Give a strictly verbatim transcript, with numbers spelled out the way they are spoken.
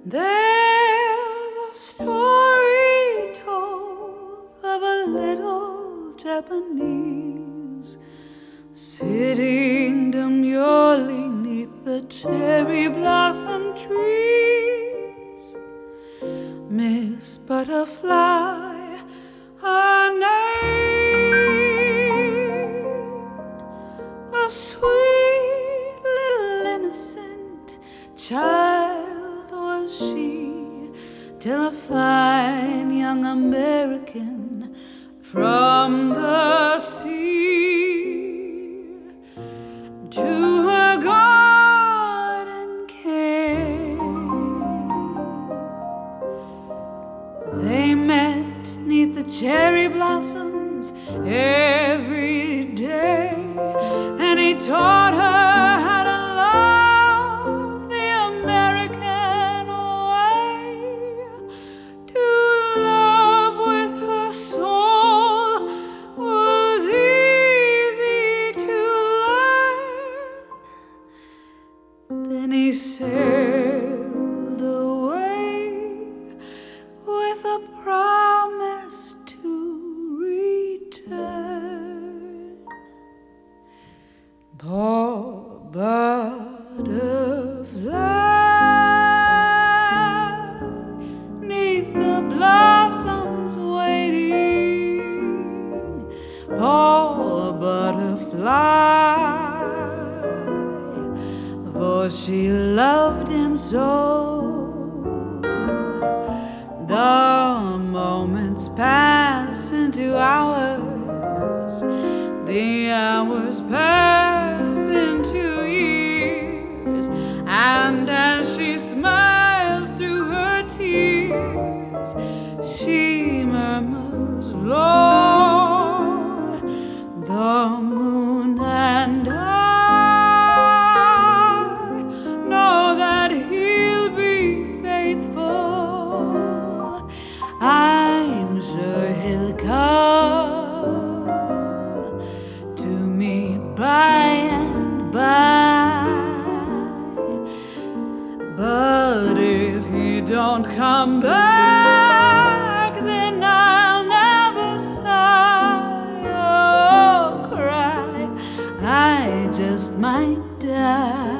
There's a story told of a little Japanese sitting demurely neath the cherry blossom trees. Miss Butterfly, her name, a sweet little innocent child was she, till a fine young American from the sea to her garden came. They met 'neath the cherry blossoms every day, and he taught her how to love the American way. To love with her soul was easy to learn. Then he sailed away with a promise to return. Poor butterfly, 'neath the blossoms waiting. Poor butterfly, for she loved him so. The moments pass into hours, the hours pass into years, and as she smiles through her tears, she murmurs low, the moon and I know that he'll be faithful. I'm sure he'll come to me by and by. But if he don't come back, then I'll never sigh or cry. I just might die.